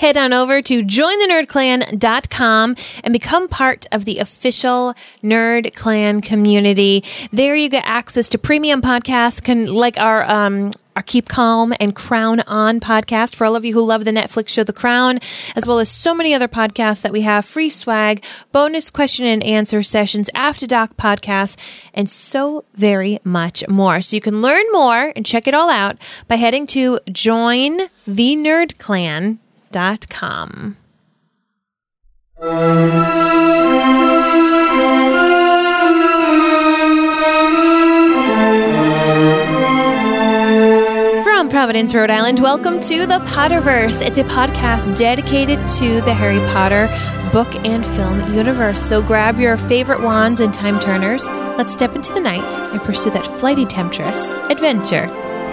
head on over to jointhenerdclan.com and become part of the official Nerd Clan community. There you get access to premium podcasts, like our Keep Calm and Crown On podcast for all of you who love the Netflix show The Crown, as well as so many other podcasts that we have, free swag, bonus question and answer sessions, After Doc podcasts, and so very much more. So you can learn more and check it all out by heading to jointhenerdclan.com. From Providence, Rhode Island, welcome to the Potterverse. It's a podcast dedicated to the Harry Potter book and film universe. So grab your favorite wands and time turners. Let's step into the night and pursue that flighty temptress adventure.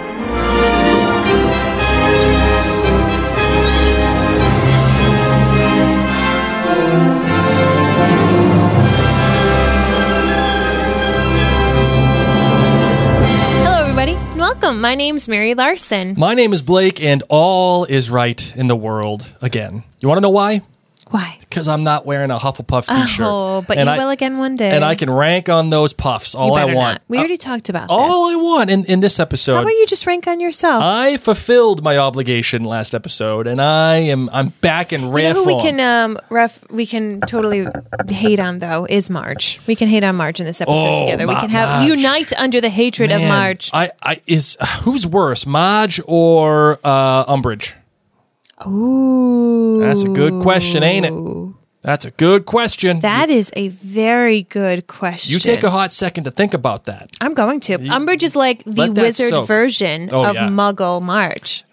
Welcome. My name's Mary Larson. My name is Blake, and all is right in the world again. You want to know why? Why? Because I'm not wearing a Hufflepuff t-shirt. Oh, but you will again one day. And I can rank on those puffs all I want. Not. We already talked about all this. I want in this episode. How about you just rank on yourself? I fulfilled my obligation last episode, and I'm back in rare form. Who we can totally hate on though is Marge. We can hate on Marge in this episode together. We can unite under the hatred of Marge. Who's worse, Marge or Umbridge? Ooh. That's a good question, ain't it? That's a good question. That is a very good question. You take a hot second to think about that. I'm going to. Umbridge is like the wizard version of Muggle Marge.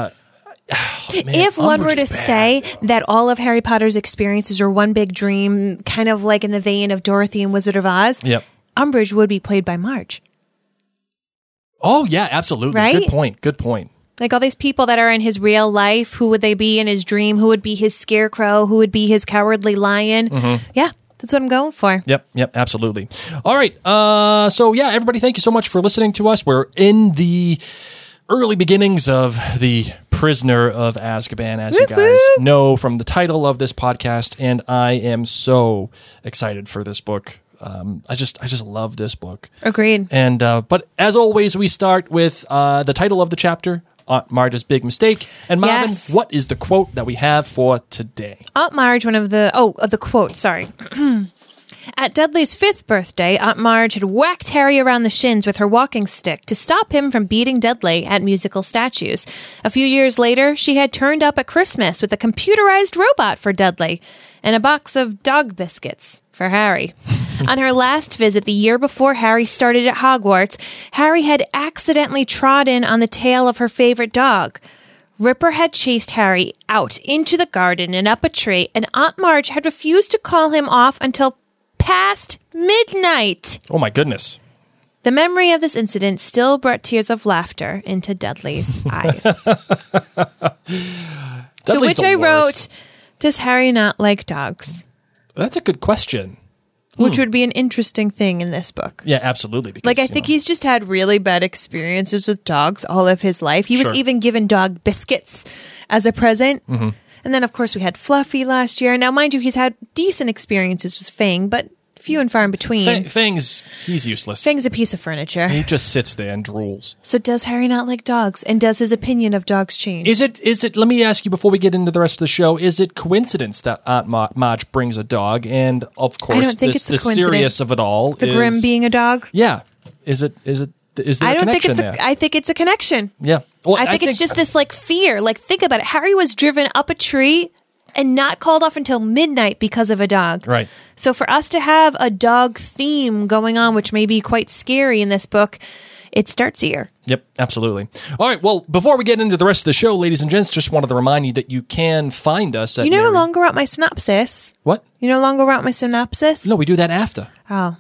If one were to say that all of Harry Potter's experiences are one big dream, kind of like in the vein of Dorothy and Wizard of Oz, Umbridge would be played by Marge. Oh, yeah, absolutely. Right? Good point. Like all these people that are in his real life, who would they be in his dream? Who would be his scarecrow? Who would be his cowardly lion? Mm-hmm. Yeah, that's what I'm going for. Yep, absolutely. All right. So, everybody, thank you so much for listening to us. We're in the early beginnings of The Prisoner of Azkaban, as you guys know from the title of this podcast, and I am so excited for this book. I just love this book. Agreed. And but as always, we start with the title of the chapter, Aunt Marge's Big Mistake. And Marvin, what is the quote that we have for today? Aunt Marge, the quote, sorry. At Dudley's 5th birthday, Aunt Marge had whacked Harry around the shins with her walking stick to stop him from beating Dudley at musical statues. A few years later, she had turned up at Christmas with a computerized robot for Dudley and a box of dog biscuits for Harry. On her last visit the year before Harry started at Hogwarts, Harry had accidentally trodden on the tail of her favorite dog. Ripper had chased Harry out into the garden and up a tree, and Aunt Marge had refused to call him off until past midnight. Oh, my goodness. The memory of this incident still brought tears of laughter into Dudley's eyes. To which I wrote, does Harry not like dogs? That's a good question. Which would be an interesting thing in this book. Yeah, absolutely. Because, I think he's just had really bad experiences with dogs all of his life. He was even given dog biscuits as a present. Mm-hmm. And then, of course, we had Fluffy last year. Now, mind you, he's had decent experiences with Fang, but few and far in between. He's useless. Fang's a piece of furniture. He just sits there and drools. So does Harry not like dogs? And does his opinion of dogs change? Is it, let me ask you before we get into the rest of the show, is it coincidence that Aunt Marge brings a dog? And, of course, I don't think it's the serious of it all the Grim being a dog? Yeah. Is there a connection there? I think it's a connection. Yeah. Well, I think it's just this fear. Think about it. Harry was driven up a tree and not called off until midnight because of a dog. Right. So for us to have a dog theme going on, which may be quite scary in this book, it starts here. Yep, absolutely. All right, well, before we get into the rest of the show, ladies and gents, just wanted to remind you that you can find us at You no longer want my synopsis. What? You no longer want my synopsis? No, we do that after. Oh.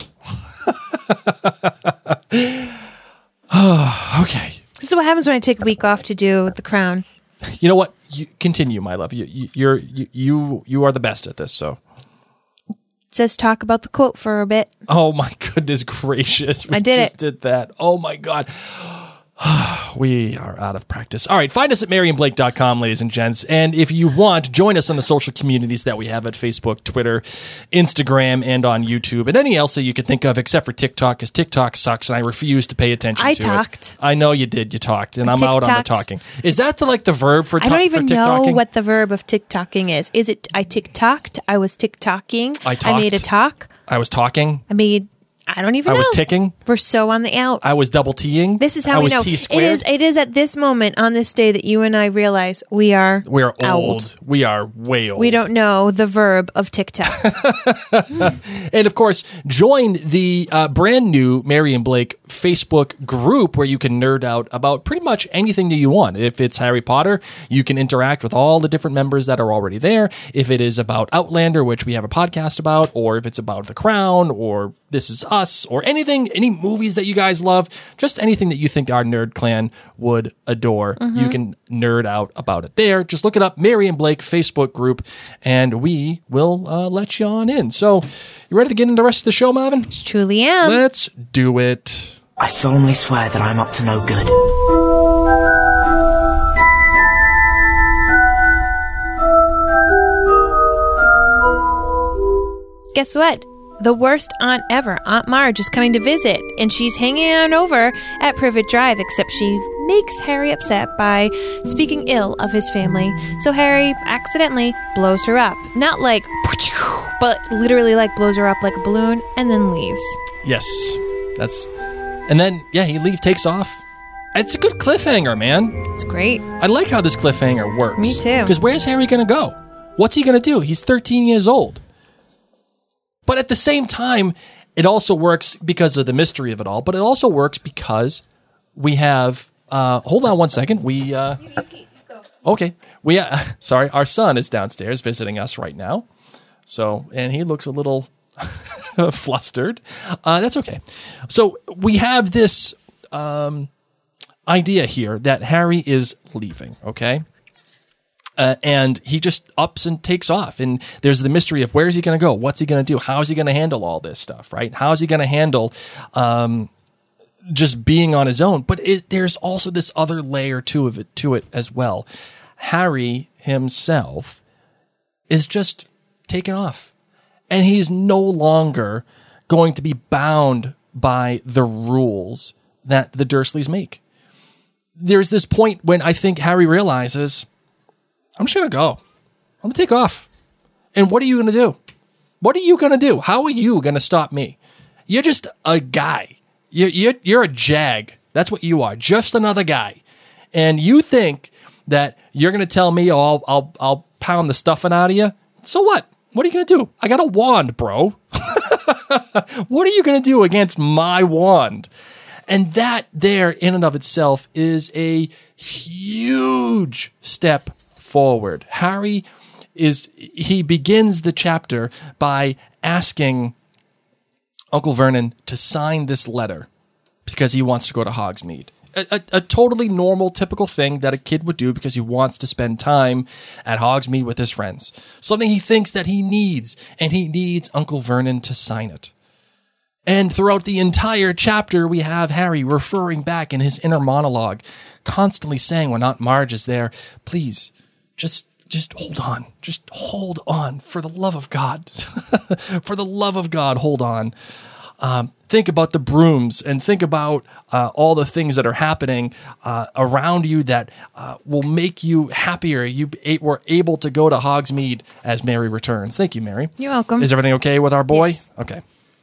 Okay. This is what happens when I take a week off to do The Crown. You know what? Continue, my love. You are the best at this. So it says talk about the quote for a bit. Oh my goodness gracious! I did it. Did that? Oh my god! We are out of practice. All right, find us at maryandblake.com, ladies and gents. And if you want, join us on the social communities that we have at Facebook, Twitter, Instagram, and on YouTube, and any else that you could think of except for TikTok, because TikTok sucks, and I refuse to pay attention to it. I talked. I know you did. You talked, and I'm out on the talking. Is that the verb for TikToking? I don't even know what the verb of TikToking is. Is it I TikToked? I was TikToking. I talked. I made a talk. I was talking. I don't even know. I was ticking. We're so on the out. I was double T'ing. This is how we know. It is at this moment on this day that you and I realize we are old. old. We are way old. We don't know the verb of TikTok. And of course, join the brand new Mary and Blake Facebook group where you can nerd out about pretty much anything that you want. If it's Harry Potter, you can interact with all the different members that are already there. If it is about Outlander, which we have a podcast about, or if it's about The Crown, or This Is Us, or anything, any movies that you guys love, just anything that you think our nerd clan would adore, you can nerd out about it there. Just look it up, Mary and Blake Facebook group, and we will let you on in. So, you ready to get into the rest of the show, Marvin? Truly am. Let's do it. I solemnly swear that I'm up to no good. Guess what? The worst aunt ever, Aunt Marge, is coming to visit, and she's hanging on over at Privet Drive, except she makes Harry upset by speaking ill of his family. So Harry accidentally blows her up. Not like, but literally like blows her up like a balloon and then leaves. Yes, and then, he takes off. It's a good cliffhanger, man. It's great. I like how this cliffhanger works. Me too. Because where's Harry going to go? What's he going to do? He's 13 years old. But at the same time, it also works because of the mystery of it all. But it also works because we have... hold on one second. Okay. Sorry, our son is downstairs visiting us right now. So, and he looks a little flustered. That's okay. So we have this idea here that Harry is leaving, okay? And he just ups and takes off. And there's the mystery of where is he going to go? What's he going to do? How is he going to handle all this stuff, right? How is he going to handle just being on his own? But there's also this other layer to it as well. Harry himself is just taken off. And he's no longer going to be bound by the rules that the Dursleys make. There's this point when I think Harry realizes... I'm just going to go. I'm going to take off. And what are you going to do? What are you going to do? How are you going to stop me? You're just a guy. You're a jag. That's what you are. Just another guy. And you think that you're going to tell me, I'll pound the stuffing out of you? So what? What are you going to do? I got a wand, bro. What are you going to do against my wand? And that there in and of itself is a huge step forward. Harry begins the chapter by asking Uncle Vernon to sign this letter because he wants to go to Hogsmeade. A totally normal, typical thing that a kid would do because he wants to spend time at Hogsmeade with his friends. Something he thinks that he needs, and he needs Uncle Vernon to sign it. And throughout the entire chapter, we have Harry referring back in his inner monologue, constantly saying when Aunt Marge is there, please, just hold on. Just hold on. For the love of God. For the love of God, hold on. Think about the brooms and think about all the things that are happening around you that will make you happier. You were able to go to Hogsmeade as Mary returns. Thank you, Mary. You're welcome. Is everything okay with our boy? Yes. Okay.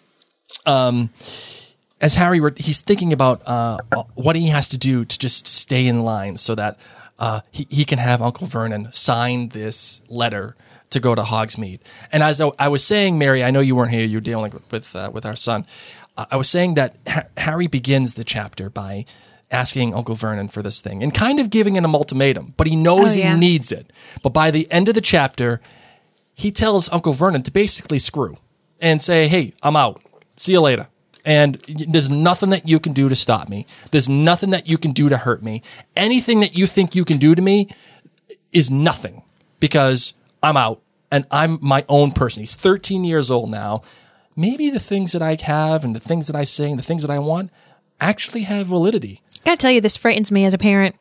As Harry, he's thinking about what he has to do to just stay in line so that he can have Uncle Vernon sign this letter to go to Hogsmeade. And as I was saying, Mary, I know you weren't here, you were dealing with our son. I was saying that Harry begins the chapter by asking Uncle Vernon for this thing and kind of giving an ultimatum, but he knows he needs it. But by the end of the chapter, he tells Uncle Vernon to basically screw and say, hey, I'm out. See you later. And there's nothing that you can do to stop me. There's nothing that you can do to hurt me. Anything that you think you can do to me is nothing because I'm out and I'm my own person. He's 13 years old now. Maybe the things that I have and the things that I say and the things that I want actually have validity. Gotta tell you, this frightens me as a parent.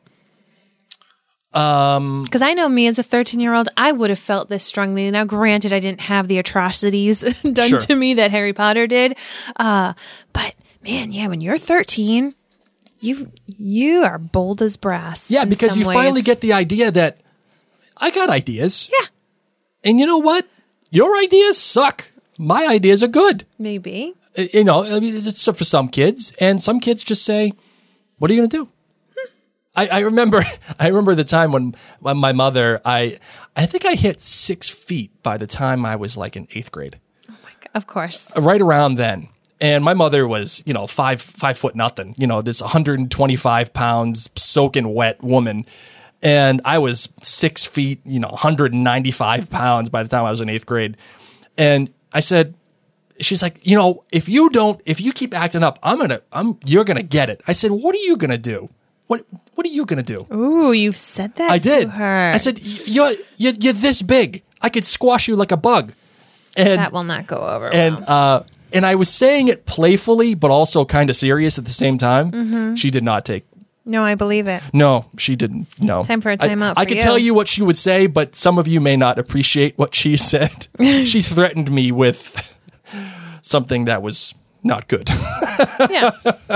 Because I know me as a 13-year-old, I would have felt this strongly. Now, granted, I didn't have the atrocities done Sure. to me that Harry Potter did. But man, yeah, when you're 13, you are bold as brass. Yeah, in because some you ways. finally get the idea that I got ideas. Yeah, And you know what? Your ideas suck. My ideas are good. maybe. You know, I mean, it's for some kids, and some kids just say, "What are you going to do?" I remember the time when my mother, I think I hit 6 feet by the time I was like in 8th grade, Of course. right around then. And my mother was, you know, 5 foot nothing, you know, this 125 pounds soaking wet woman. And I was 6 feet, you know, 195 pounds by the time I was in 8th grade. And I said, she's like, you know, if you keep acting up, you're going to get it. I said, what are you going to do? What are you going to do? Ooh, you've said that I did. to her. I said, you're this big. I could squash you like a bug. And that will not go over and well. and I was saying it playfully, but also kind of serious at the same time. Mm-hmm. She did not take. No, I believe it. No, she didn't. No. Time for a timeout I for could you. tell you what she would say, but some of you may not appreciate what she said. She threatened me with something that was not good. Yeah.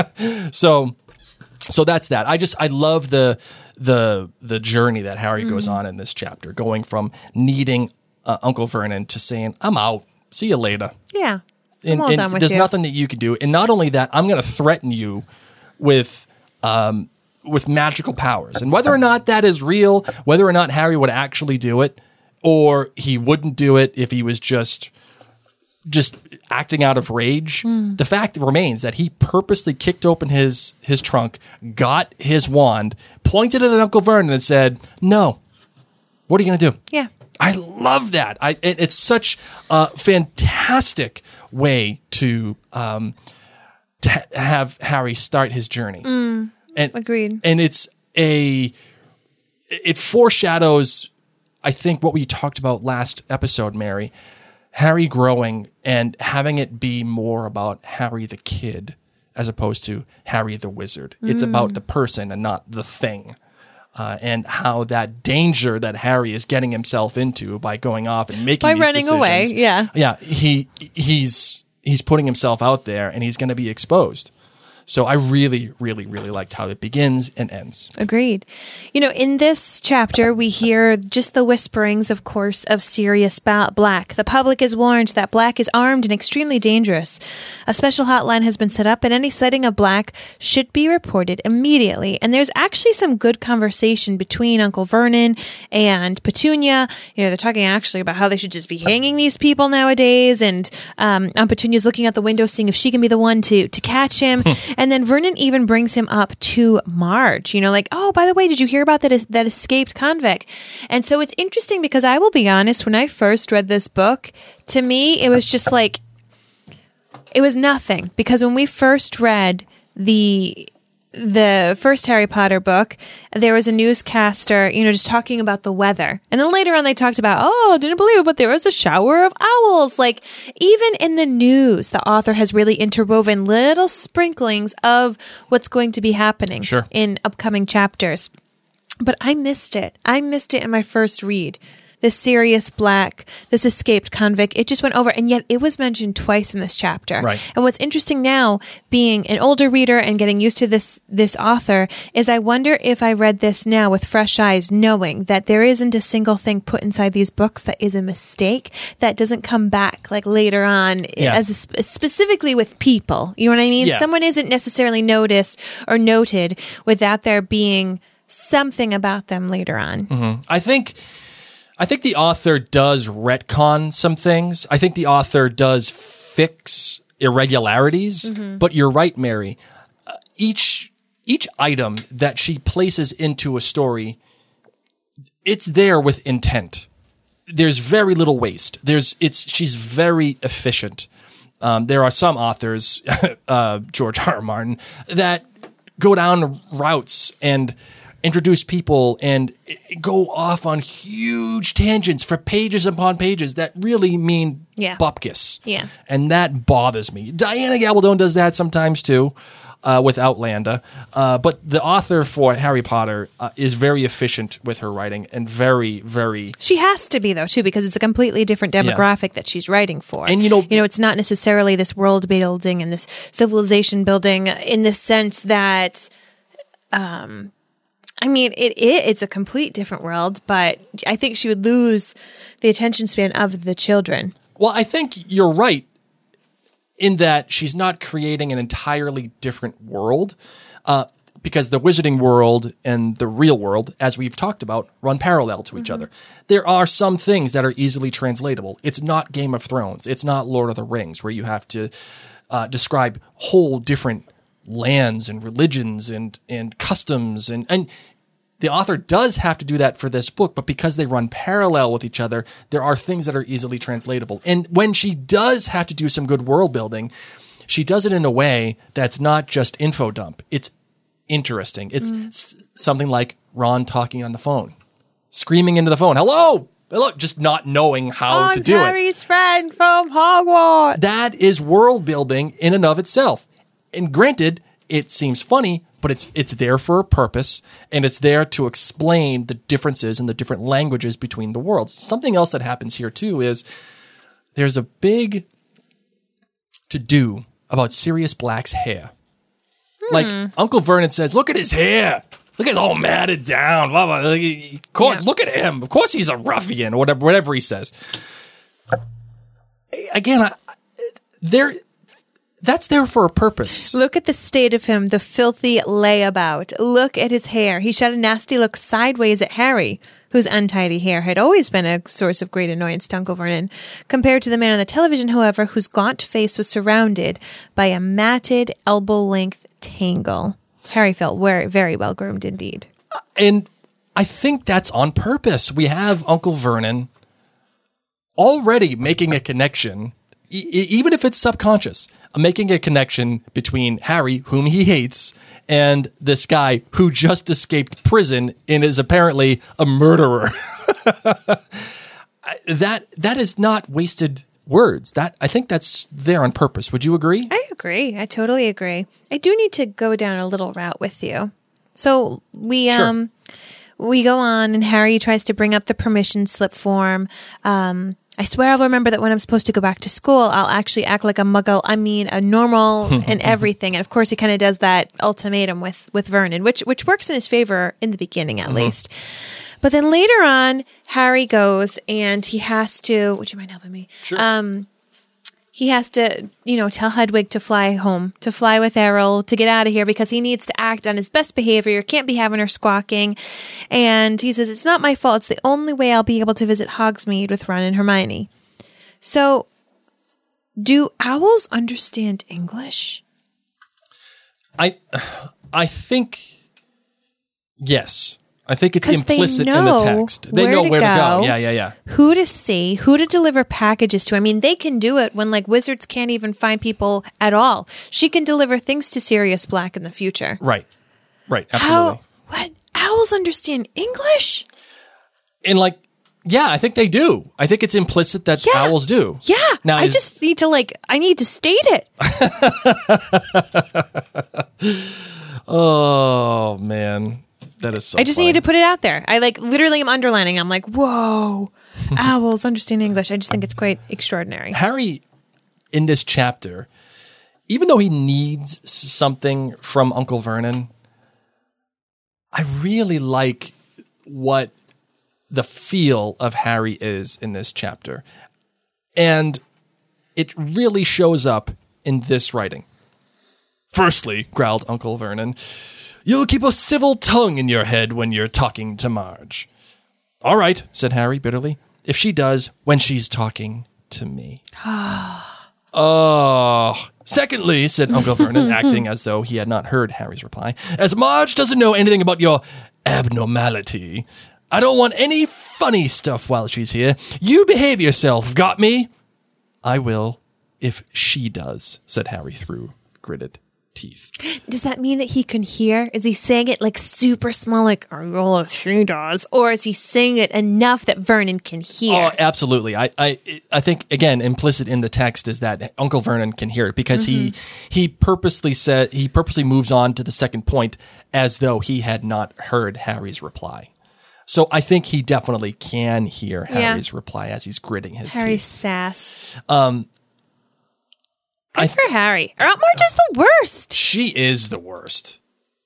So that's that. I love the journey that Harry goes on in this chapter, going from needing Uncle Vernon to saying, "I'm out. See you later." Yeah. I'm And, all and done with there's you. nothing that you can do. And not only that, I'm going to threaten you with magical powers. And whether or not that is real, whether or not Harry would actually do it, or he wouldn't do it if he was just acting out of rage, the fact remains that he purposely kicked open his trunk, got his wand, pointed it at Uncle Vernon and said, "No. What are you going to do?" Yeah. I love that. It's such a fantastic way to have Harry start his journey. And, agreed. And it foreshadows, I think, what we talked about last episode, Mary. Harry growing and having it be more about Harry the kid as opposed to Harry the wizard. It's about the person and not the thing. And how that danger that Harry is getting himself into by going off and making these running away, decisions. yeah. Yeah, he's putting himself out there and he's going to be exposed. So I really, really, really liked how it begins and ends. Agreed. You know, in this chapter, we hear just the whisperings, of course, of Sirius Black. The public is warned that Black is armed and extremely dangerous. A special hotline has been set up, and any sighting of Black should be reported immediately. And there's actually some good conversation between Uncle Vernon and Petunia. You know, they're talking actually about how they should just be hanging these people nowadays. And Aunt Petunia's looking out the window, seeing if she can be the one to catch him. And then Vernon even brings him up to Marge, you know, like, "Oh, by the way, did you hear about that escaped convict?" And so it's interesting because I will be honest, when I first read this book, to me, it was just like, it was nothing. Because when we first read the first Harry Potter book, there was a newscaster, you know, just talking about the weather. And then later on they talked about, "Oh, didn't believe it, but there was a shower of owls." Like, even in the news, the author has really interwoven little sprinklings of what's going to be happening Sure. in upcoming chapters. But I missed it. I missed it in my first read. This Sirius Black, this escaped convict, it just went over. And yet it was mentioned twice in this chapter. Right. And what's interesting now, being an older reader and getting used to this author, is I wonder if I read this now with fresh eyes, knowing that there isn't a single thing put inside these books that is a mistake, that doesn't come back like later on, specifically with people. You know what I mean? Yeah. Someone isn't necessarily noticed or noted without there being something about them later on. I think the author does retcon some things. I think the author does fix irregularities. But you're right, Mary. Each item that she places into a story, it's there with intent. There's very little waste. She's very efficient. There are some authors, George R. R. Martin, that go down routes and introduce people and go off on huge tangents for pages upon pages that really mean bupkis. Yeah. And that bothers me. Diana Gabaldon does that sometimes too. with Outlander. But the author for Harry Potter is very efficient with her writing and very, very... She has to be, though, too, because it's a completely different demographic that she's writing for. And, it's not necessarily this world building and this civilization building in the sense that... it's a complete different world, but I think she would lose the attention span of the children. Well, I think you're right in that she's not creating an entirely different world, because the wizarding world and the real world, as we've talked about, run parallel to each other. There are some things that are easily translatable. It's not Game of Thrones. It's not Lord of the Rings, where you have to describe whole different lands and religions and customs and the author does have to do that for this book, but because they run parallel with each other, there are things that are easily translatable. And when she does have to do some good world building, she does it in a way that's not just info dump. It's interesting. It's something like Ron talking on the phone, screaming into the phone, "Hello!" Look, just not knowing how to do it. Harry's friend from Hogwarts. That is world building in and of itself. And granted, it seems funny, but it's there for a purpose, and it's there to explain the differences and the different languages between the worlds. Something else that happens here, too, is there's a big to-do about Sirius Black's hair. Like, Uncle Vernon says, "Look at his hair. Look at it all matted down. Blah, blah. Of course, look at him. Of course he's a ruffian," or whatever he says. Again, that's there for a purpose. Look at the state of him, the filthy layabout. Look at his hair. He shot a nasty look sideways at Harry, whose untidy hair had always been a source of great annoyance to Uncle Vernon. Compared to the man on the television, however, whose gaunt face was surrounded by a matted, elbow-length tangle. Harry felt very well groomed indeed. And I think that's on purpose. We have Uncle Vernon already making a connection, even if it's subconscious, making a connection between Harry, whom he hates, and this guy who just escaped prison and is apparently a murderer. That is not wasted words. I think that's there on purpose. Would you agree? I agree. I totally agree. I do need to go down a little route with you. So we go on, and Harry tries to bring up the permission slip form. I swear I'll remember that when I'm supposed to go back to school, I'll actually act like a muggle. I mean, a normal and everything. And of course, he kind of does that ultimatum with Vernon, which works in his favor in the beginning, at least. But then later on, Harry goes and he has to, would you mind helping me? Sure. He has to, tell Hedwig to fly home, to fly with Errol, to get out of here because he needs to act on his best behavior. Can't be having her squawking. And he says, "It's not my fault. It's the only way I'll be able to visit Hogsmeade with Ron and Hermione." So, do owls understand English? I think, yes. I think it's implicit in the text. They know where to go. Yeah. Who to see, who to deliver packages to. I mean, they can do it when wizards can't even find people at all. She can deliver things to Sirius Black in the future. Right. Absolutely. What? Owls understand English? And I think they do. I think it's implicit that owls do. Yeah. Now, I just need to I need to state it. Oh, man. That is so I just funny. need to put it out there. I literally am underlining. I'm like, whoa, owls understand English. I just think it's quite extraordinary. Harry, in this chapter, even though he needs something from Uncle Vernon, I really like what the feel of Harry is in this chapter. And it really shows up in this writing. "Firstly," growled Uncle Vernon, "you'll keep a civil tongue in your head when you're talking to Marge." "All right," said Harry bitterly. "If she does, when she's talking to me." "Oh. Secondly," said Uncle Vernon, acting as though he had not heard Harry's reply, "as Marge doesn't know anything about your abnormality, I don't want any funny stuff while she's here. You behave yourself, got me?" "I will, if she does," said Harry through gritted teeth. Does that mean that he can hear? Is he saying it like super small, like Argola she does? Or is he saying it enough that Vernon can hear? Oh, absolutely. I think, again, implicit in the text is that Uncle Vernon can hear it because he purposely moves on to the second point as though he had not heard Harry's reply. So I think he definitely can hear Harry's reply as he's gritting his Harry's teeth. sass. Good for Harry. Aunt Marge is the worst. She is the worst.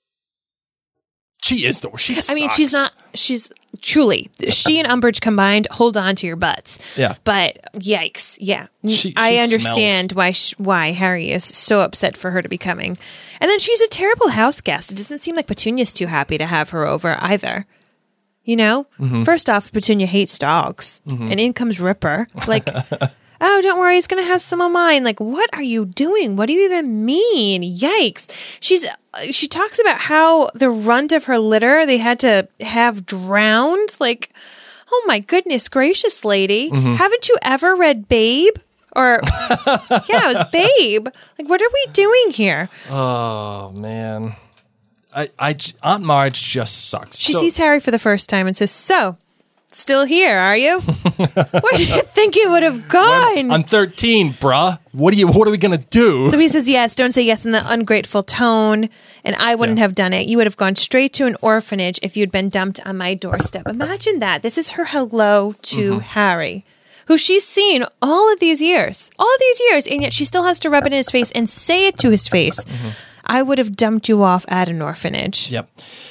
She is the worst. She sucks. I mean, she's truly, she and Umbridge combined, hold on to your butts. Yeah. But yikes. Yeah. She I understand why Harry is so upset for her to be coming. And then she's a terrible house guest. It doesn't seem like Petunia's too happy to have her over either. You know? First off, Petunia hates dogs. And in comes Ripper. Like... Oh, don't worry, he's going to have some of mine. Like, what are you doing? What do you even mean? Yikes. She talks about how the runt of her litter they had to have drowned. Like, oh my goodness gracious, lady. Haven't you ever read Babe? Or, yeah, it was Babe. Like, what are we doing here? Oh, man. Aunt Marge just sucks. She sees Harry for the first time and says, so... Still here, are you? Where do you think it would have gone? I'm 13, bruh. What are we gonna do? So he says yes. Don't say yes in the ungrateful tone. And I wouldn't have done it. You would have gone straight to an orphanage if you'd been dumped on my doorstep. Imagine that. This is her hello to Harry, who she's seen all of these years, and yet she still has to rub it in his face and say it to his face. I would have dumped you off at an orphanage. Yep.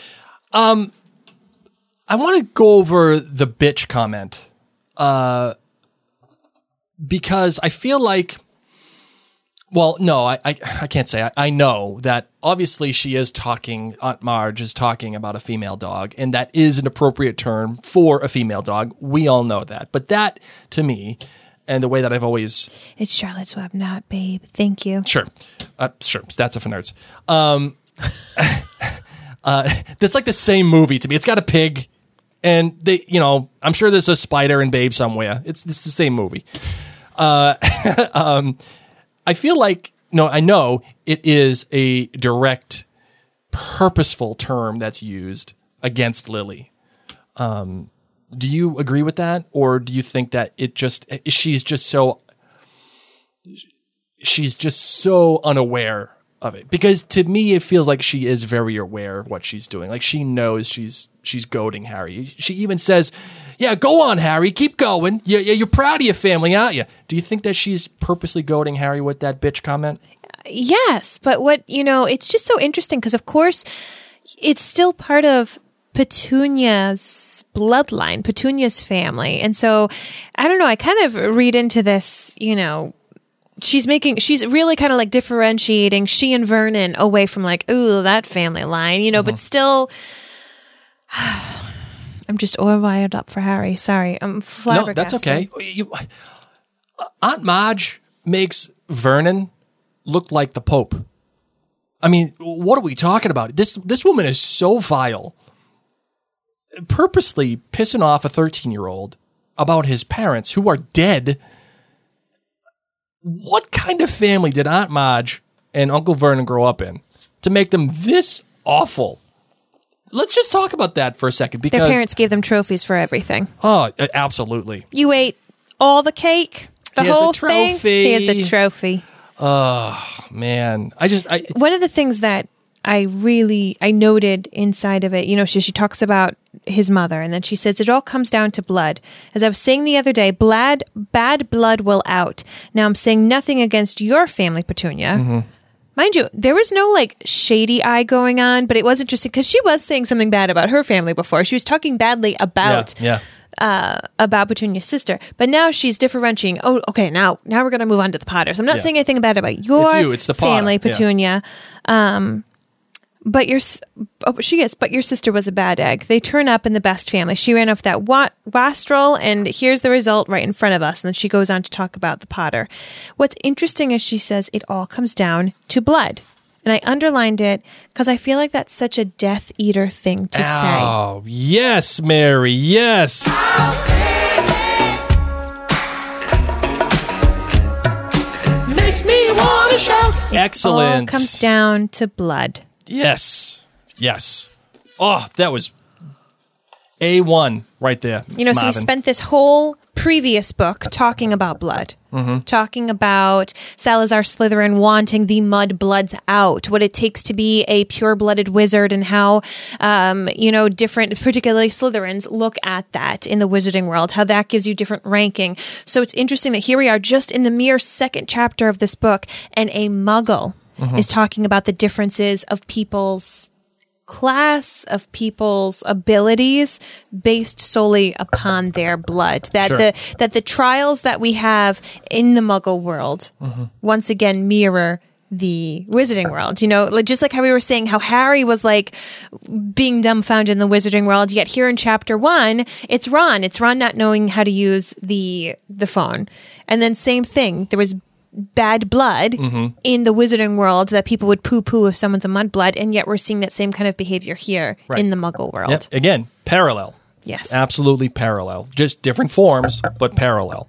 I want to go over the bitch comment because I feel like, well, no, I can't say. I know that obviously Aunt Marge is talking about a female dog, and that is an appropriate term for a female dog. We all know that. But that, to me, and the way that I've always... It's Charlotte Swab, not Babe. Thank you. Sure. Stats are for nerds. That's like the same movie to me. It's got a pig. And they, I'm sure there's a spider and Babe somewhere. It's the same movie. I feel like, I know it is a direct, purposeful term that's used against Lily. Do you agree with that? Or do you think that she's just so unaware of it? Because to me, it feels like she is very aware of what she's doing. Like she knows she's goading Harry. She even says, yeah, go on, Harry, keep going. You're proud of your family, aren't you? Do you think that she's purposely goading Harry with that bitch comment? Yes, but it's just so interesting because, of course, it's still part of Petunia's bloodline, Petunia's family. And so, I don't know, I kind of read into this, she's really kind of like differentiating she and Vernon away from like, ooh, that family line, but still, I'm just wired up for Harry. Sorry, I'm flabbergasted. No, that's okay. Aunt Marge makes Vernon look like the Pope. I mean, what are we talking about? This woman is so vile. Purposely pissing off a 13-year-old about his parents who are dead. What kind of family did Aunt Marge and Uncle Vernon grow up in to make them this awful? Let's just talk about that for a second. Because their parents gave them trophies for everything. Oh, absolutely. You ate all the cake, the whole thing. Here's a trophy. Oh, man. One of the things that I noted inside of it, she talks about his mother, and then she says, it all comes down to blood. As I was saying the other day, bad blood will out. Now I'm saying nothing against your family, Petunia. Mind you, there was no shady eye going on, but it was interesting because she was saying something bad about her family before. She was talking badly about Petunia's sister, but now she's differentiating. Oh, okay, now we're going to move on to the Potters. I'm not saying anything bad about your family, Petunia. But your sister was a bad egg. They turn up in the best family. She ran off that wastrel, and here's the result right in front of us. And then she goes on to talk about the Potter. What's interesting is she says it all comes down to blood. And I underlined it because I feel like that's such a Death Eater thing to say. Oh, yes, Mary, yes. Makes me want to shout. Excellent. All comes down to blood. Yes. Oh, that was A1 right there. So we Marvin. spent this whole previous book talking about blood, talking about Salazar Slytherin wanting the mud bloods out, what it takes to be a pure-blooded wizard, and how, different, particularly Slytherins, look at that in the wizarding world, how that gives you different ranking. So it's interesting that here we are just in the mere second chapter of this book, and a Muggle is talking about the differences of people's class, of people's abilities based solely upon their blood. That the trials that we have in the Muggle world once again mirror the wizarding world. Just like how we were saying how Harry was like being dumbfounded in the wizarding world, yet here in chapter 1 it's Ron not knowing how to use the phone. And then same thing, there was bad blood in the wizarding world that people would poo-poo if someone's a mudblood, and yet we're seeing that same kind of behavior here in the Muggle world. Yep. Again, parallel. Yes. Absolutely parallel. Just different forms, but parallel.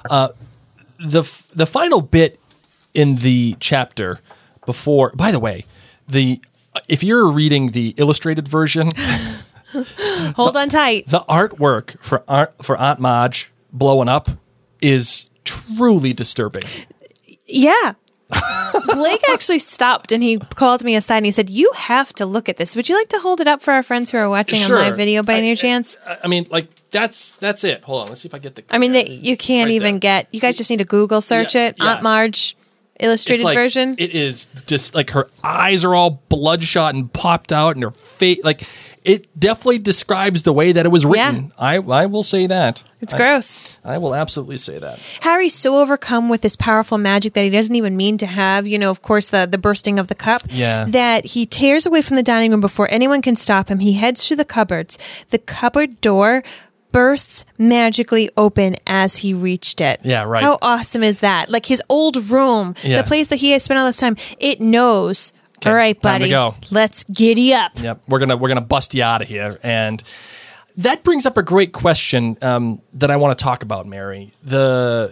The final bit in the chapter before, by the way, if you're reading the illustrated version, hold on tight. The artwork for Aunt Marge blowing up is truly disturbing. Yeah. Blake actually stopped and he called me aside and he said, "You have to look at this. Would you like to hold it up for our friends who are watching on live video by any chance?" I mean, like, that's it. Hold on. Let's see if I get the... I mean, you can't even get... You guys just need to Google search it. Yeah. Aunt Marge illustrated version. It is just like her eyes are all bloodshot and popped out and her face... Like, it definitely describes the way that it was written. Yeah. I will say that. It's gross. I will absolutely say that. Harry's so overcome with this powerful magic that he doesn't even mean to have, of course, the bursting of the cup, that he tears away from the dining room before anyone can stop him. He heads to the cupboards. The cupboard door bursts magically open as he reached it. Yeah, right. How awesome is that? Like his old room, the place that he has spent all this time, it knows... Okay, all right, buddy. Time to go. Let's giddy up. Yep, we're gonna bust you out of here, and that brings up a great question that I want to talk about, Mary. The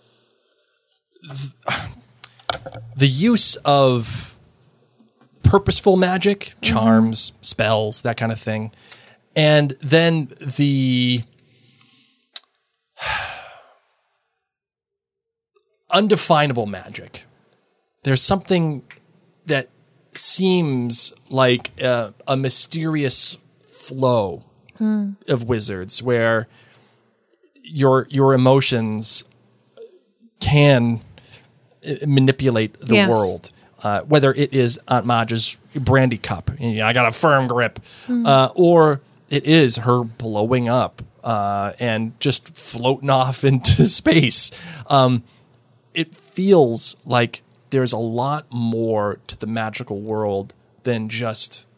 use of purposeful magic, charms, spells, that kind of thing, and then the undefinable magic. There's something that seems like a mysterious flow of wizards where your emotions can manipulate the world. Whether it is Aunt Marge's brandy cup, I got a firm grip, or it is her blowing up and just floating off into space. It feels like there's a lot more to the magical world than just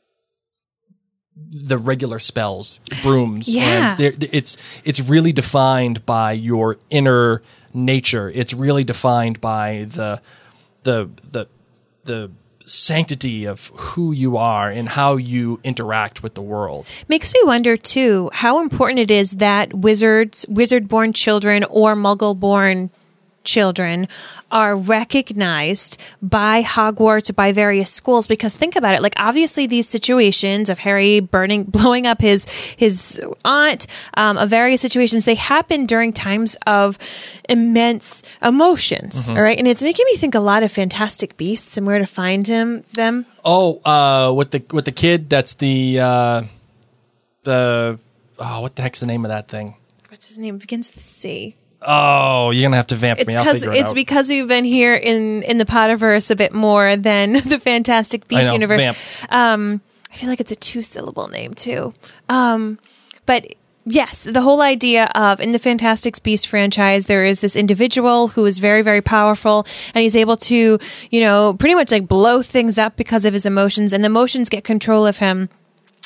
the regular spells, brooms. Yeah. And it's really defined by your inner nature. It's really defined by the sanctity of who you are and how you interact with the world. Makes me wonder too how important it is that wizard-born children or Muggle-born children are recognized by Hogwarts, by various schools, because think about it, like obviously these situations of Harry blowing up his aunt, of various situations, they happen during times of immense emotions, all right? And it's making me think a lot of Fantastic Beasts and where to find them. With the kid, that's what the heck's the name of that thing? What's his name? It begins with a C. Oh, you're going to have to vamp me. I'll figure it out. It's because we've been here in the Potterverse a bit more than the Fantastic Beasts universe. Vamp. I feel like it's a 2-syllable name too. But yes, the whole idea of in the Fantastic Beasts franchise, there is this individual who is very, very powerful and he's able to, pretty much like blow things up because of his emotions, and the emotions get control of him.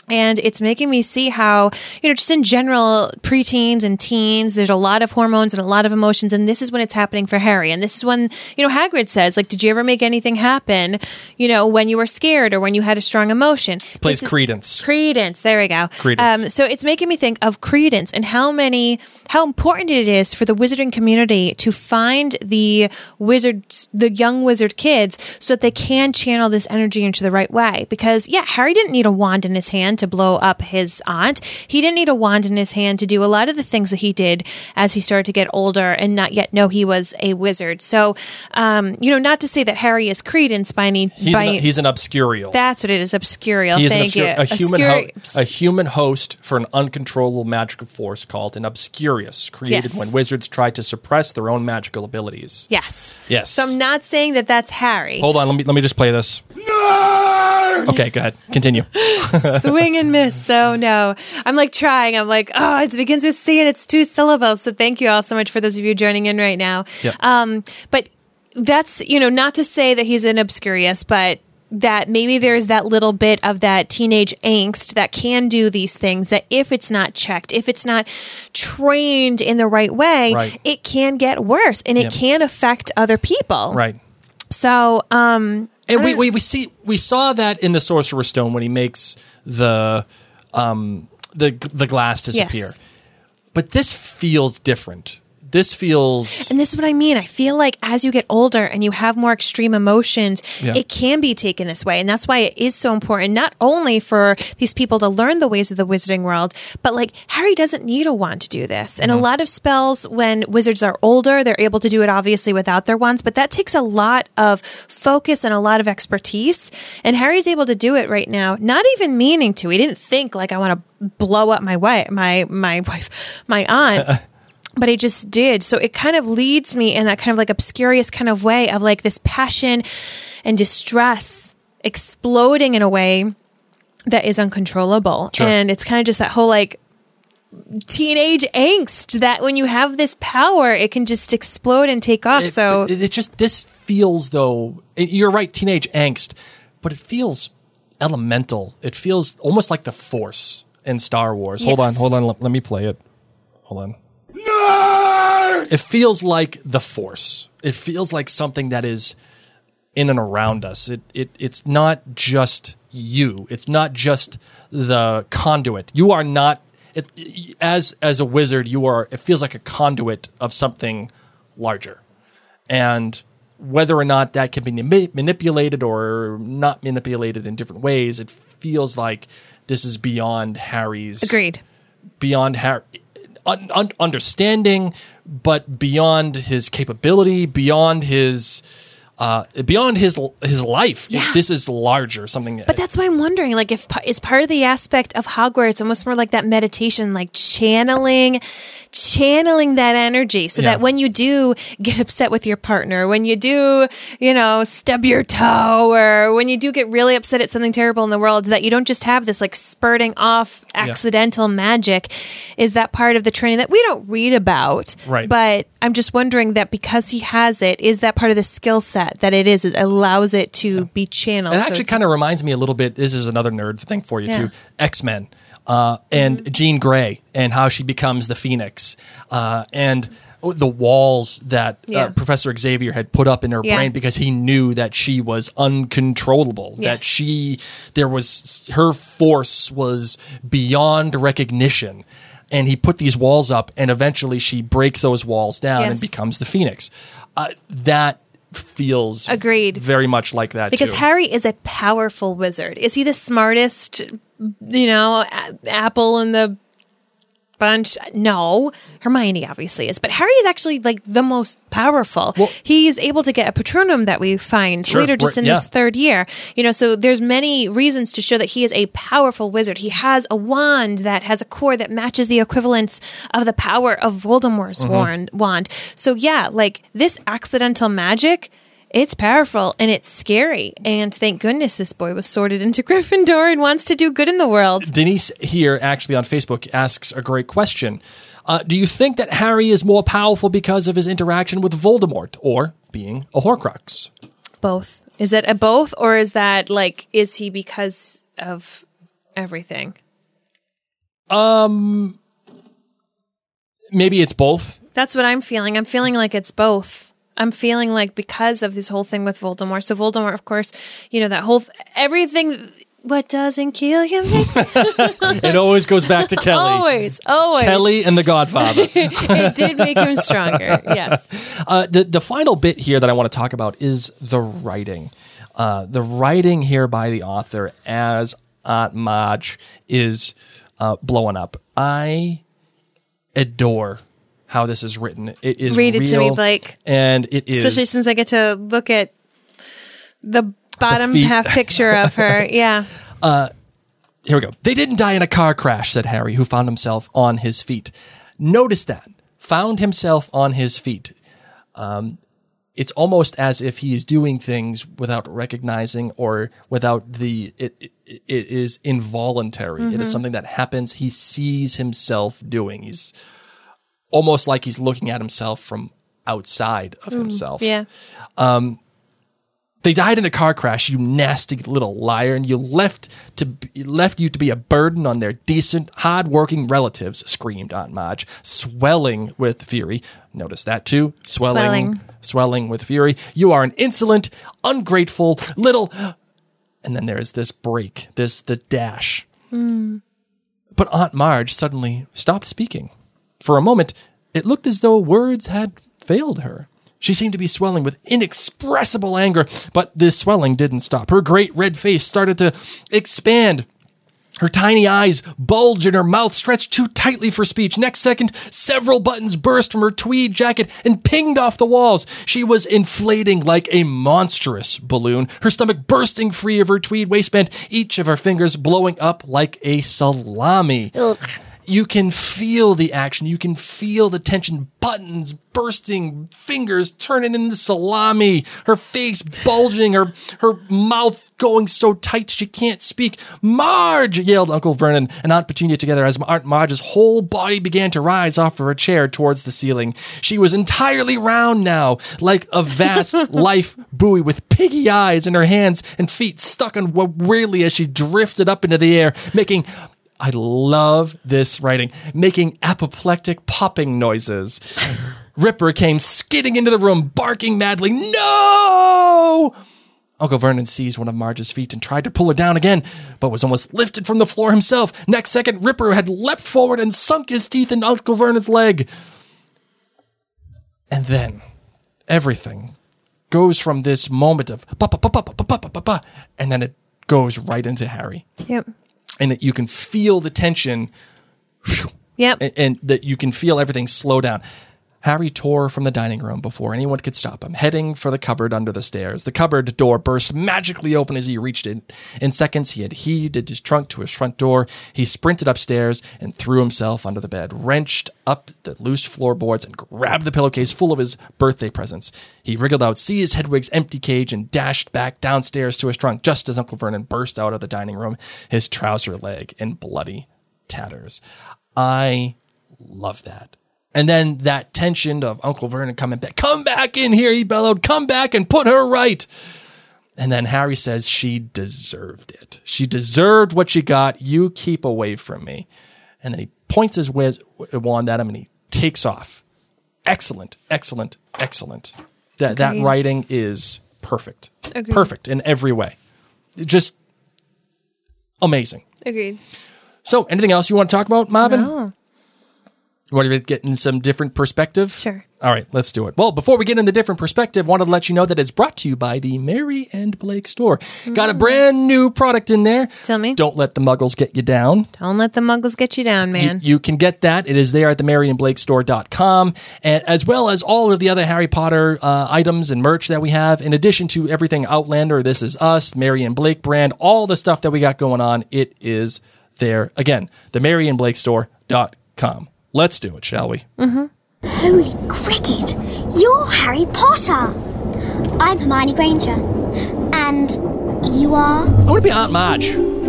And it's making me see how, just in general, preteens and teens, there's a lot of hormones and a lot of emotions. And this is when it's happening for Harry. And this is when, Hagrid says, like, did you ever make anything happen, when you were scared or when you had a strong emotion? Plays Credence. Credence. There we go. Credence. So it's making me think of Credence and how important it is for the wizarding community to find the young wizard kids so that they can channel this energy into the right way. Because, Harry didn't need a wand in his hand to blow up his aunt. He didn't need a wand in his hand to do a lot of the things that he did as he started to get older and not yet know he was a wizard. So, not to say that Harry is Credence by any... He's an obscurial. That's what it is, obscurial. He is Thank you. A human host for an uncontrollable magical force called an obscurious, created when wizards tried to suppress their own magical abilities. Yes. Yes. So I'm not saying that that's Harry. Hold on, let me just play this. Okay, go ahead. Continue. Swing and miss. So no, I'm like trying. I'm like, it begins with C and it's 2 syllables. So thank you all so much for those of you joining in right now. Yep. But that's, not to say that he's an obscurious, but that maybe there's that little bit of that teenage angst that can do these things that if it's not checked, if it's not trained in the right way, it can get worse and it can affect other people. Right. So, and we saw that in the Sorcerer's Stone when he makes the glass disappear. Yes. But this feels different. This feels... And this is what I mean. I feel like as you get older and you have more extreme emotions, it can be taken this way. And that's why it is so important, not only for these people to learn the ways of the wizarding world, but like Harry doesn't need a wand to do this. And a lot of spells, when wizards are older, they're able to do it obviously without their wands, but that takes a lot of focus and a lot of expertise. And Harry's able to do it right now, not even meaning to. He didn't think like, I want to blow up my wife, my aunt. But it just did. So it kind of leads me in that kind of like obscurious kind of way of like this passion and distress exploding in a way that is uncontrollable. Sure. And it's kind of just that whole like teenage angst that when you have this power, it can just explode and take off. This feels though, you're right, teenage angst, but it feels elemental. It feels almost like the Force in Star Wars. Yes. Hold on. Let me play it. Hold on. It feels like the Force. It feels like something that is in and around us. It's not just you. It's not just the conduit. You are not. As a wizard, you are. It feels like a conduit of something larger, and whether or not that can be manipulated or not manipulated in different ways, it feels like this is beyond Harry's. Agreed. Beyond Harry. Understanding, but beyond his capability, beyond his life. Yeah. This is larger, something. But that's why I'm wondering, like, if is part of the aspect of Hogwarts almost more like that meditation, like channeling that energy, so that when you do get upset with your partner, when you do, stub your toe, or when you do get really upset at something terrible in the world, that you don't just have this like spurting off accidental magic. Is that part of the training that we don't read about? Right. But I'm just wondering that because he has it, is that part of the skill set that it allows it to be channeled? It actually kind of reminds me a little bit. This is another nerd thing for you too. X-Men. And Jean Grey and how she becomes the Phoenix, and the walls that Professor Xavier had put up in her brain because he knew that she was uncontrollable, that her force was beyond recognition. And he put these walls up, and eventually she breaks those walls down and becomes the Phoenix. That feels very much like that because too. Harry is a powerful wizard. Is he the smartest, apple in the bunch? No. Hermione obviously is, but Harry is actually like the most powerful. Well, he's able to get a Patronum that we find later just in this third year. So there's many reasons to show that he is a powerful wizard. He has a wand that has a core that matches the equivalence of the power of Voldemort's wand. So like this accidental magic, it's powerful and it's scary. And thank goodness this boy was sorted into Gryffindor and wants to do good in the world. Denise here actually on Facebook asks a great question. Do you think that Harry is more powerful because of his interaction with Voldemort or being a Horcrux? Both. Is it a both, or is that like, is he because of everything? Maybe it's both. That's what I'm feeling. I'm feeling like it's both. I'm feeling like because of this whole thing with Voldemort. So Voldemort, of course, that whole everything. What doesn't kill you makes It always goes back to Kelly. Always. Kelly and the Godfather. It did make him stronger. Yes. The final bit here that I want to talk about is the writing. The writing here by the author as Aunt Marge is blowing up. I adore how this is written. It is Read it real, to me, Blake. And it is... Especially since I get to look at the bottom half picture of her. Yeah. Here we go. They didn't die in a car crash, said Harry, who found himself on his feet. Notice that. Found himself on his feet. It's almost as if he is doing things without recognizing or without it is involuntary. Mm-hmm. It is something that happens. He sees himself doing. He's almost like he's looking at himself from outside of himself. Yeah. They died in a car crash, you nasty little liar, and you left you to be a burden on their decent, hard-working relatives, screamed Aunt Marge, swelling with fury. Notice that too. Swelling with fury. You are an insolent, ungrateful, little... And then there's this break, the dash. But Aunt Marge suddenly stopped speaking. For a moment, it looked as though words had failed her. She seemed to be swelling with inexpressible anger, but this swelling didn't stop. Her great red face started to expand. Her tiny eyes bulged and her mouth stretched too tightly for speech. Next second, several buttons burst from her tweed jacket and pinged off the walls. She was inflating like a monstrous balloon, her stomach bursting free of her tweed waistband, each of her fingers blowing up like a salami. Ugh. You can feel the action. You can feel the tension. Buttons bursting, fingers turning into salami, her face bulging, her mouth going so tight she can't speak. Marge, yelled Uncle Vernon and Aunt Petunia together as Aunt Marge's whole body began to rise off of her chair towards the ceiling. She was entirely round now, like a vast life buoy with piggy eyes, and her hands and feet stuck on weirdly as she drifted up into the air, making... I love this writing. Making apoplectic popping noises. Ripper came skidding into the room, barking madly, "No!" Uncle Vernon seized one of Marge's feet and tried to pull her down again, but was almost lifted from the floor himself. Next second, Ripper had leapt forward and sunk his teeth in Uncle Vernon's leg. And then, everything goes from this moment of pa-pa-pa-pa-pa-pa-pa-pa, and then it goes right into Harry. Yep. And that you can feel the tension. Yep. And that you can feel everything slow down. Harry tore from the dining room before anyone could stop him, heading for the cupboard under the stairs. The cupboard door burst magically open as he reached it. In seconds, he had heaved his trunk to his front door. He sprinted upstairs and threw himself under the bed, wrenched up the loose floorboards, and grabbed the pillowcase full of his birthday presents. He wriggled out, seized Hedwig's empty cage, and dashed back downstairs to his trunk just as Uncle Vernon burst out of the dining room, his trouser leg in bloody tatters. I love that. And then that tension of Uncle Vernon coming back. "Come back in here," he bellowed. "Come back and put her right." And then Harry says she deserved it. She deserved what she got. You keep away from me. And then he points his wand at him and he takes off. Excellent, excellent, excellent. That writing is perfect. Agreed. Perfect in every way. Just amazing. Agreed. So anything else you want to talk about, Marvin? No. You want to get in some different perspective? Sure. All right, let's do it. Well, before we get in the different perspective, wanted to let you know that it's brought to you by the Mary and Blake store. Got a brand new product in there. Tell me. Don't let the muggles get you down. Don't let the muggles get you down, man. You can get that. It is there at the maryandblakestore.com, and as well as all of the other Harry Potter items and merch that we have, in addition to everything Outlander, This Is Us, Mary and Blake brand, all the stuff that we got going on, it is there. Again, the maryandblakestore.com. Let's do it, shall we? Mm-hmm. Holy cricket! You're Harry Potter! I'm Hermione Granger. And you are? I'm going to be Aunt Marge.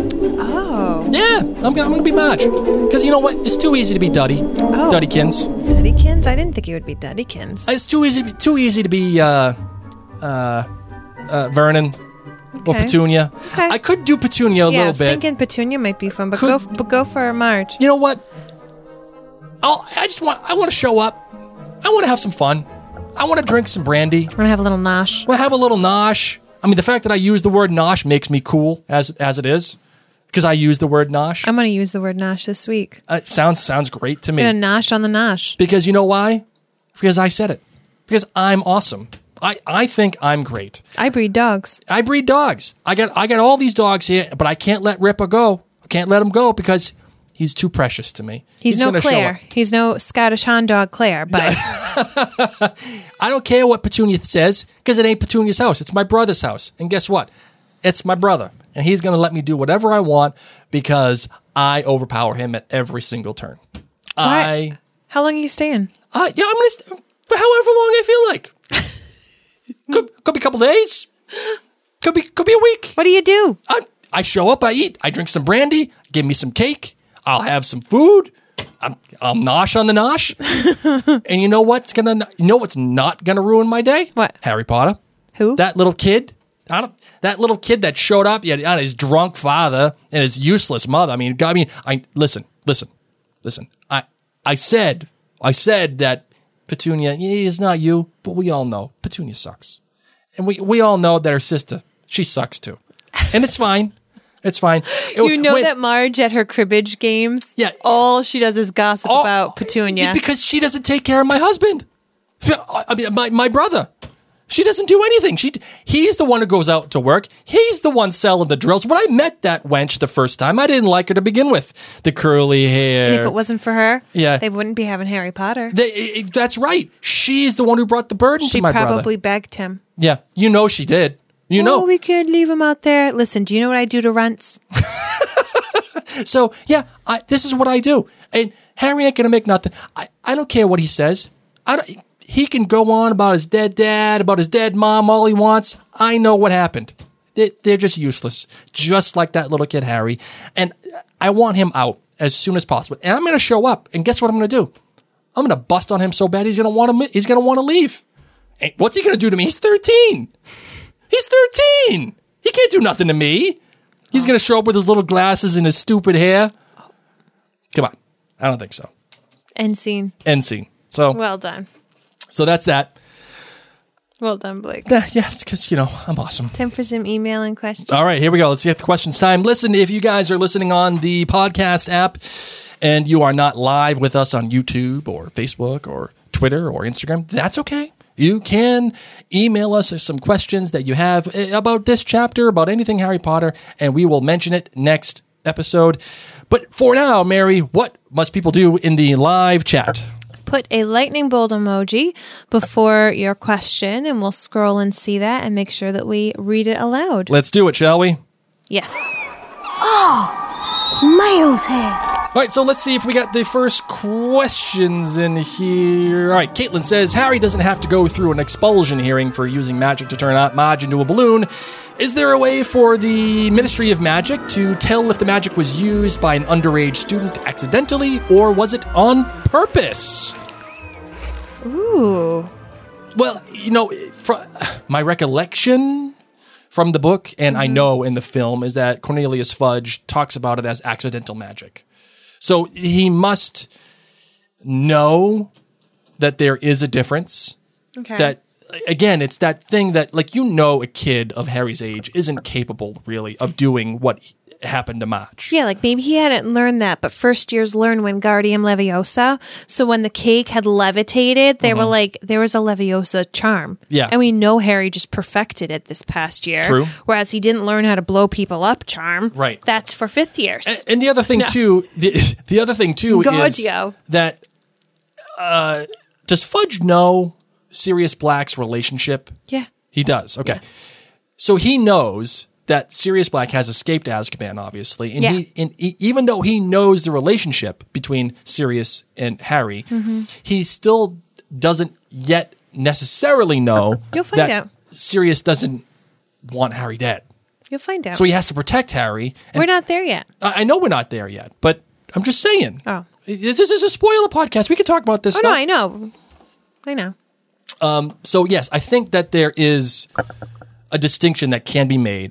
Oh. Yeah, I'm gonna be Marge. Because you know what? It's too easy to be Duddy. Oh. Duddykins. Duddykins? I didn't think it would be Duddykins. It's too easy to be Vernon. or Petunia. Okay. I could do Petunia a Yeah, I little was bit. thinking Petunia might be fun, but Could- go for Marge. You know what? I want to show up. I want to have some fun. I want to drink some brandy. We're gonna have a little nosh. We'll have a little nosh. I mean, the fact that I use the word nosh makes me cool as it is, because I use the word nosh. I'm gonna use the word nosh this week. Sounds great to me. I'm gonna nosh on the nosh. Because you know why? Because I said it. Because I'm awesome. I think I'm great. I breed dogs. I breed dogs. I got all these dogs here, but I can't let Ripper go. I can't let him go because he's too precious to me. He's no gonna show Claire. up. He's no Scottish Hound Dog Claire, but I don't care what Petunia says because it ain't Petunia's house. It's my brother's house. And guess what? It's my brother. And he's going to let me do whatever I want because I overpower him at every single turn. how long are you staying? I'm going to stay for however long I feel like. could be a couple days. Could be a week. What do you do? I show up, I eat, I drink some brandy, give me some cake, I'll have some food, I'll nosh on the nosh. And you know what's not gonna ruin my day? What? Harry Potter. Who? That little kid. That little kid that showed up, on his drunk father and his useless mother. Listen. I said that Petunia is not you, but we all know Petunia sucks. And we all know that her sister, she sucks too. And it's fine. It's fine. You know that Marge at her cribbage games, Yeah. all she does is gossip about Petunia. Because she doesn't take care of my husband. I mean, my brother. She doesn't do anything. He's the one who goes out to work. He's the one selling the drills. When I met that wench the first time, I didn't like her to begin with. The curly hair. And if it wasn't for her, Yeah. they wouldn't be having Harry Potter. That's right. She's the one who brought the burden She to my brother. probably begged him. Yeah, you know she did. You know. Oh, we can't leave him out there. Listen, do you know what I do to runts? So, yeah, this is what I do. And Harry ain't going to make nothing. I don't care what he says. He can go on about his dead dad, about his dead mom, all he wants. I know what happened. They're just useless, just like that little kid, Harry. And I want him out as soon as possible. And I'm going to show up. And guess what I'm going to do? I'm going to bust on him so bad he's going to want to leave. And what's he going to do to me? He's 13. He's 13. He can't do nothing to me. He's going to show up with his little glasses and his stupid hair. Come on. I don't think so. End scene. End scene. So, Well done. so that's that. Well done, Blake. Yeah, it's because, I'm awesome. Time for some email and questions. All right, here we go. Let's get the questions time. Listen, if you guys are listening on the podcast app and you are not live with us on YouTube or Facebook or Twitter or Instagram, that's okay. You can email us some questions that you have about this chapter, about anything Harry Potter, and we will mention it next episode. But for now, Mary, what must people do in the live chat? Put a lightning bolt emoji before your question, and we'll scroll and see that and make sure that we read it aloud. Let's do it, shall we? Yes. Miles here. All right, so let's see if we got the first questions in here. All right, Caitlin says, Harry doesn't have to go through an expulsion hearing for using magic to turn Marge into a balloon. Is there a way for the Ministry of Magic to tell if the magic was used by an underage student accidentally, or was it on purpose? Ooh. Well, from my recollection from the book, and I know in the film, is that Cornelius Fudge talks about it as accidental magic. So he must know that there is a difference. Okay. That, again, it's that thing that, a kid of Harry's age isn't capable, really, of doing what happened to Marge. Yeah, maybe he hadn't learned that, but first years learn Wingardium Leviosa. So when the cake had levitated, they were like, there was a Leviosa charm. Yeah. And we know Harry just perfected it this past year. True. Whereas he didn't learn how to blow people up charm. Right. That's for fifth years. And the other thing, too, the other thing, too, Gorgio. is that does Fudge know Sirius Black's relationship? Yeah. He does. Okay. Yeah. So he knows that Sirius Black has escaped Azkaban, obviously. And even though he knows the relationship between Sirius and Harry, he still doesn't yet necessarily know You'll find that out. Sirius doesn't want Harry dead. You'll find out. So he has to protect Harry. And We're not there yet. I know we're not there yet, but I'm just saying. Oh. This is a spoiler podcast. We can talk about this Oh, stuff. no, I know. I know. So, yes, I think that there is a distinction that can be made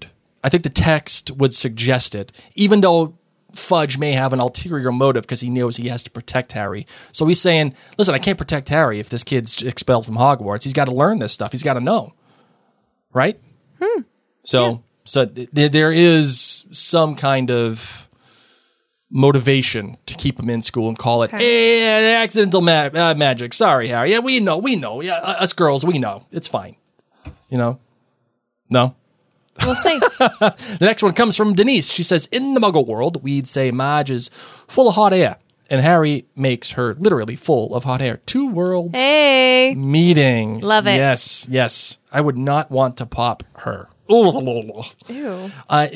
I think the text would suggest it, even though Fudge may have an ulterior motive because he knows he has to protect Harry. So he's saying, listen, I can't protect Harry if this kid's expelled from Hogwarts. He's got to learn this stuff. He's got to know. Right? So there is some kind of motivation to keep him in school and call it accidental magic. Sorry, Harry. Yeah, we know. Yeah, us girls, we know. It's fine. You know? No? We'll see. The next one comes from Denise. She says, in the Muggle world, we'd say Madge is full of hot air, and Harry makes her literally full of hot air. Two worlds meeting. Love it. Yes. I would not want to pop her. Ooh. Ew.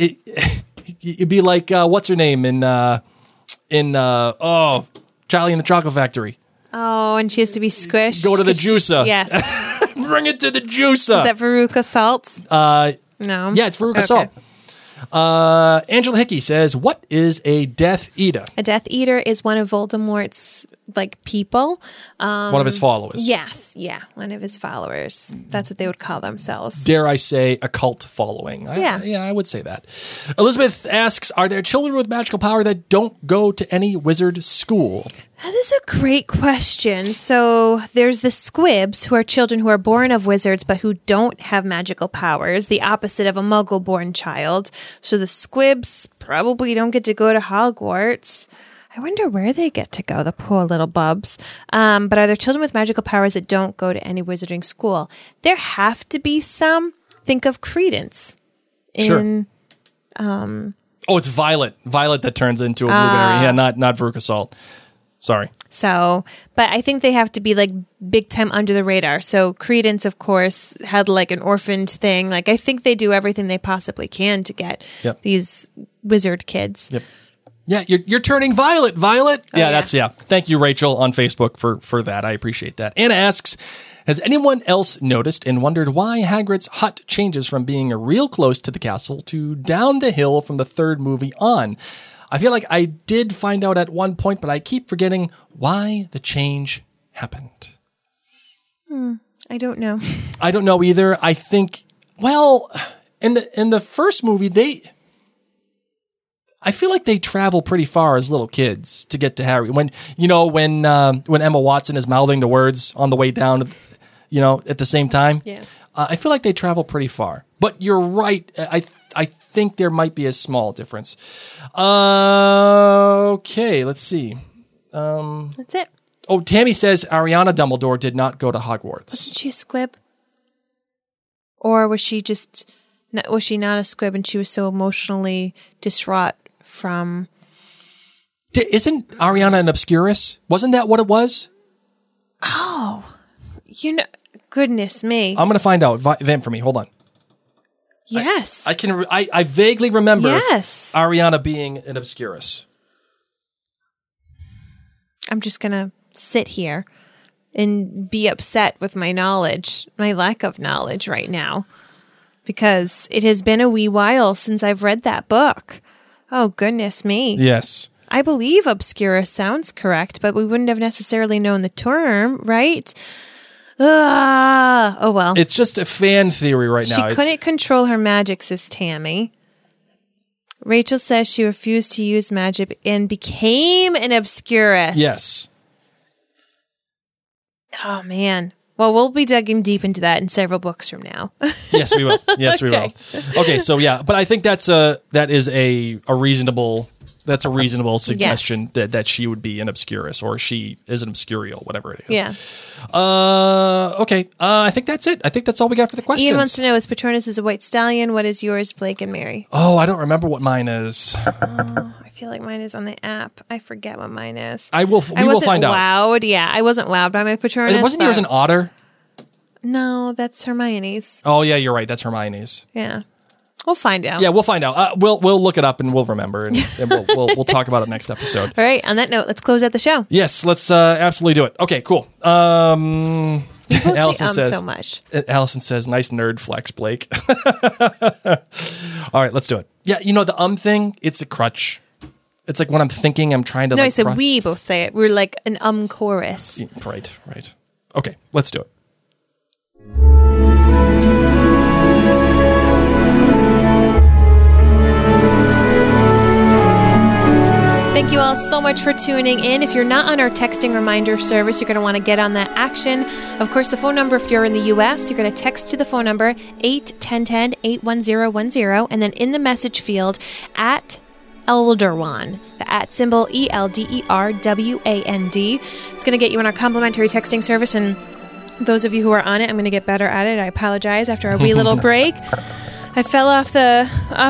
It'd be like, what's her name in Charlie and the Chocolate Factory. Oh, and she has to be squished. Go to the juicer. Yes. Bring it to the juicer. Is that Veruca Salt? No. Yeah, it's Veruca Salt. Angela Hickey says, what is a Death Eater? A Death Eater is one of Voldemort's people. One of his followers. Yes, yeah, one of his followers. That's what they would call themselves. Dare I say a cult following? Yeah, I would say that. Elizabeth asks, are there children with magical power that don't go to any wizard school? That is a great question. So there's the Squibs, who are children who are born of wizards but who don't have magical powers, the opposite of a Muggle-born child. So the Squibs probably don't get to go to Hogwarts. I wonder where they get to go, the poor little bubs. But are there children with magical powers that don't go to any wizarding school? There have to be some. Think of Credence. Sure. It's Violet. Violet that turns into a blueberry. Yeah, not Veruca Salt. Sorry. So, but I think they have to be like big time under the radar. So Credence, of course, had like an orphaned thing. Like I think they do everything they possibly can to get these wizard kids. Yep. Yeah, you're turning violet. Yeah. Thank you, Rachel, on Facebook for that. I appreciate that. Anna asks, has anyone else noticed and wondered why Hagrid's hut changes from being real close to the castle to down the hill from the third movie on? I feel like I did find out at one point, but I keep forgetting why the change happened. I don't know. I don't know either. I think, in the first movie, I feel like they travel pretty far as little kids to get to Harry. When Emma Watson is mouthing the words on the way down, at the same time. Yeah. I feel like they travel pretty far. But you're right. I think there might be a small difference. Okay, let's see. That's it. Oh, Tammy says Ariana Dumbledore did not go to Hogwarts. Wasn't she a Squib? Or was she not a Squib and she was so emotionally distraught from... Isn't Ariana an Obscurus? Wasn't that what it was? Oh, goodness me. I'm going to find out. Vamp for me. Hold on. Yes. I vaguely remember Ariana being an Obscurus. I'm just going to sit here and be upset with my lack of knowledge right now, because it has been a wee while since I've read that book. Oh, goodness me. Yes. I believe Obscurus sounds correct, but we wouldn't have necessarily known the term, right? Oh, well. It's just a fan theory right now. She couldn't control her magic, says Tammy. Rachel says she refused to use magic and became an Obscurus. Yes. Oh, man. Well, we'll be digging deep into that in several books from now. Yes, we will. Yes, we will. Okay, so yeah, but I think that is a reasonable... That's a reasonable suggestion that she would be an Obscurus, or she is an Obscurial, whatever it is. Yeah. Okay. I think that's it. I think that's all we got for the questions. Ian wants to know, is Patronus is a white stallion? What is yours, Blake and Mary? Oh, I don't remember what mine is. I feel like mine is on the app. I forget what mine is. We will find out. Wowed. Yeah, I wasn't wowed by my Patronus. Wasn't yours an otter? No, that's Hermione's. Oh, yeah, you're right. That's Hermione's. Yeah. We'll find out. Yeah, we'll find out. We'll look it up and we'll remember, and we'll talk about it next episode. All right. On that note, let's close out the show. Yes, let's absolutely do it. Okay, cool. Allison says so much. Allison says, "Nice nerd flex, Blake." All right, let's do it. Yeah, the thing. It's a crutch. It's like when I'm thinking, I'm trying to. No, I said we both say it. We're like an chorus. Right. Okay, let's do it. Thank you all so much for tuning in. If you're not on our texting reminder service, you're going to want to get on that action. Of course, the phone number, if you're in the U.S., you're going to text to the phone number 81010-81010, and then in the message field, at Elderwan, the at symbol ELDERWAND. It's going to get you on our complimentary texting service, and those of you who are on it, I'm going to get better at it. I apologize after a wee little break. I fell off the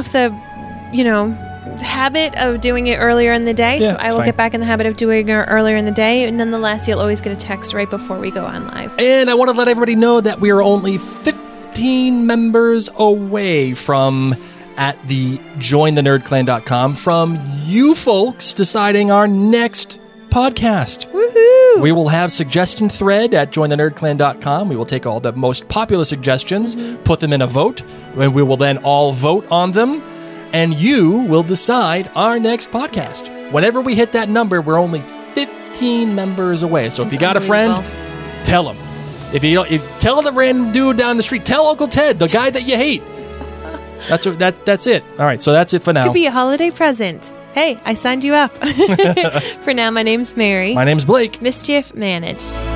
habit of doing it earlier in the day, so I will get back in the habit of doing it earlier in the day. Nonetheless, you'll always get a text right before we go on live. And I want to let everybody know that we are only 15 members away from at the jointhenerdclan.com from you folks deciding our next podcast. Woohoo! We will have suggestion thread at jointhenerdclan.com. We will take all the most popular suggestions, put them in a vote, and we will then all vote on them, and you will decide our next podcast. Whenever we hit that number, we're only 15 members away. So if you got a friend, tell him. If tell the random dude down the street, tell Uncle Ted, the guy that you hate. That's it. All right, so that's it for now. Could be a holiday present. Hey, I signed you up. For now, my name's Mary. My name's Blake. Mischief managed.